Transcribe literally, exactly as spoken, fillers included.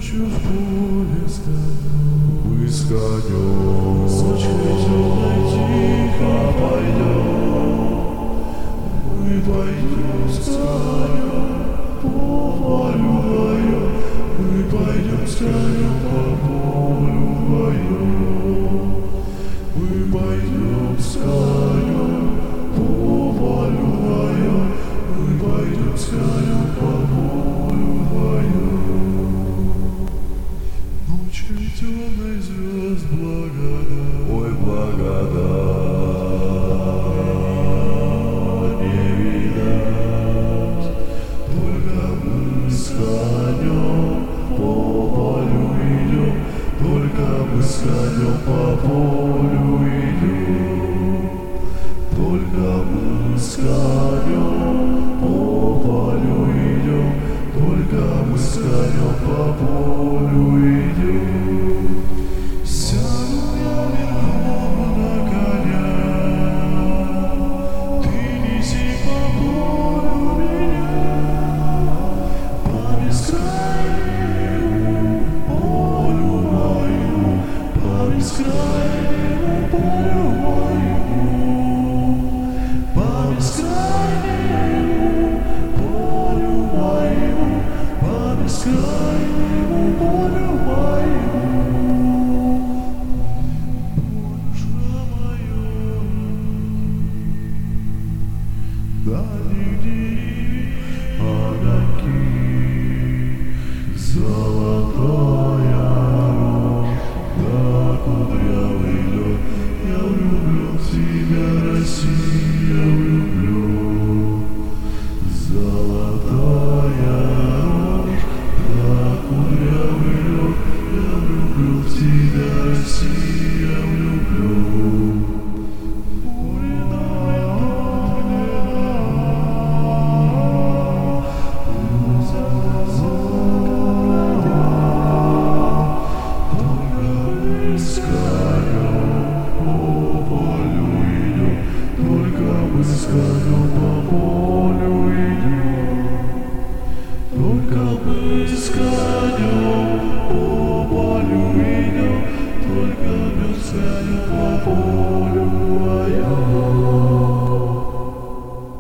Ночью в поле с конем, мы с конем, с ночкой темной тихо пойдем, мы пойдем с конем по полю вдвоем, мы пойдем с конем по полю вдвоем, мы пойдем с конем по полю вдвоем, мы пойдем с конем по полю вдвоем. Ночью темной звезд благодать, ой, благодать не видать, только мы с конем по полю идем, только мы с конем по полю идем, только мы с конем по полю идем, только мы с конем по полю идем. Сяду я верхом на коня, ты неси по полю меня, по бескрайнему полю моему, по бескрайнему полю моему, по бескрайнему полю моему, по бескрайнему полю моему. Дальних деревьев огоньки, золотая рожь, да кудрявый лед. Я влюблен в тебя, Россия, я влюблен. Золотая рожь, да кудрявый лед. Я влюблен в тебя, Россия, я влюблен. Мы с конем по полю идем, только мы с конем.